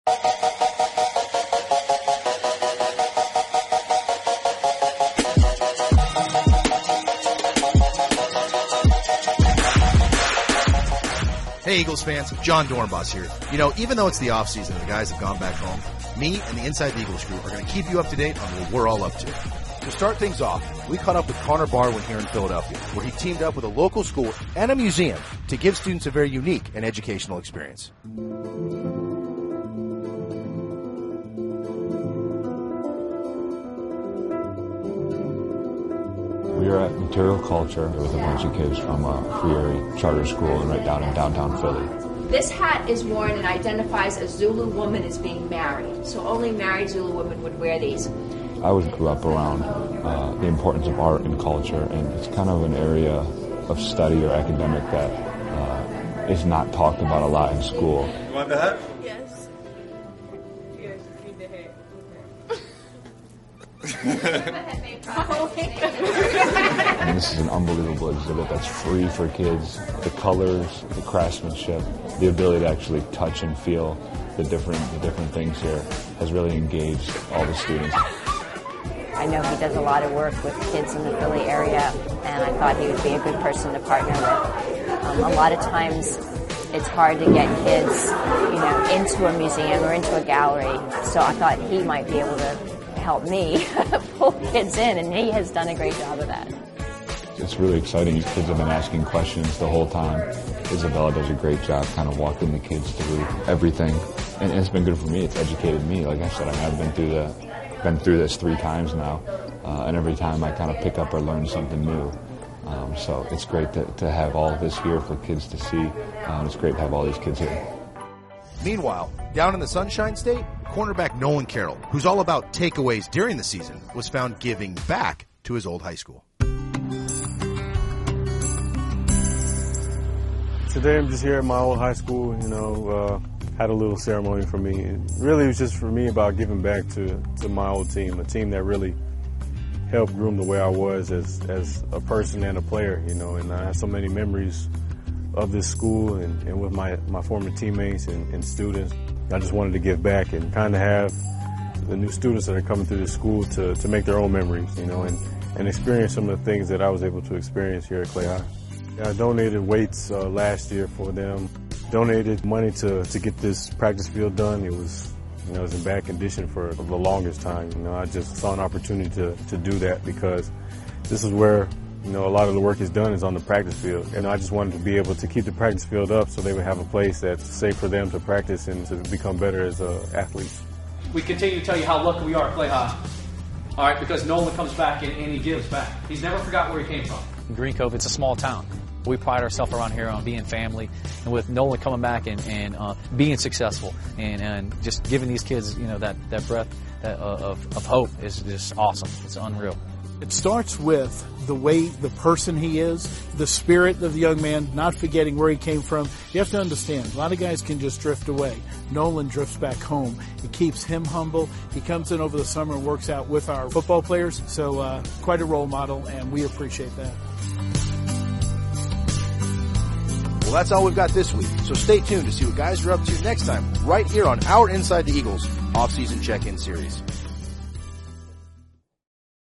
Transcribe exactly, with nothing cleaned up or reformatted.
Hey, Eagles fans, John Dornbos here. You know, even though it's the offseason and the guys have gone back home, me and the Inside the Eagles crew are going to keep you up to date on what we're all up to. To start things off, we caught up with Connor Barwin here in Philadelphia, where he teamed up with a local school and a museum to give students a very unique and educational experience. We were at Material Culture with a bunch of kids from a free area charter school and right down in downtown Philly. This hat is worn and identifies a Zulu woman as being married, so only married Zulu women would wear these. I always grew up around uh, the importance of art and culture, and it's kind of an area of study or academic that uh, is not talked about a lot in school. You want the hat? Yes. Yes, need the hat. And this is an unbelievable exhibit that's free for kids. The colors, the craftsmanship, the ability to actually touch and feel the different, the different things here has really engaged all the students. I know he does a lot of work with kids in the Philly area, and I thought he would be a good person to partner with. Um, a lot of times it's hard to get kids, you know, into a museum or into a gallery, so I thought he might be able to help me pull kids in, and he has done a great job of that. It's really exciting. These kids have been asking questions the whole time. Isabella does a great job kind of walking the kids through everything, and it's been good for me. It's educated me. Like I said, I mean, I've been through the been through this three times now, uh, and every time I kind of pick up or learn something new. Um, so it's great to, to have all of this here for kids to see. Um, it's great to have all these kids here. Meanwhile, down in the Sunshine State, cornerback Nolan Carroll, who's all about takeaways during the season, was found giving back to his old high school. Today I'm just here at my old high school, you know, uh, had a little ceremony for me. It really was just for me about giving back to, to my old team, a team that really helped groom the way I was as, as a person and a player, you know, and I have so many memories of this school and, and with my, my former teammates and, and students. I just wanted to give back and kind of have the new students that are coming through this school to, to make their own memories, you know, and, and experience some of the things that I was able to experience here at Clay High. I donated weights uh, last year for them. Donated money to, to get this practice field done. It was, you know, it was in bad condition for the longest time. You know, I just saw an opportunity to, to do that because this is where, you know, a lot of the work is done is on the practice field. And I just wanted to be able to keep the practice field up so they would have a place that's safe for them to practice and to become better as uh, athletes. We continue to tell you how lucky we are at Clay High. All right, because Nolan comes back and, and he gives back. He's never forgot where he came from. Green Cove, it's a small town. We pride ourselves around here on being family, and with Nolan coming back and, and uh, being successful and, and just giving these kids, you know, that, that breath that, uh, of, of hope is just awesome. It's unreal. It starts with the way the person he is, the spirit of the young man, not forgetting where he came from. You have to understand, a lot of guys can just drift away. Nolan drifts back home. It keeps him humble. He comes in over the summer and works out with our football players, so uh, quite a role model, and we appreciate that. Well, that's all we've got this week, so stay tuned to see what guys are up to next time right here on our Inside the Eagles off-season check-in series.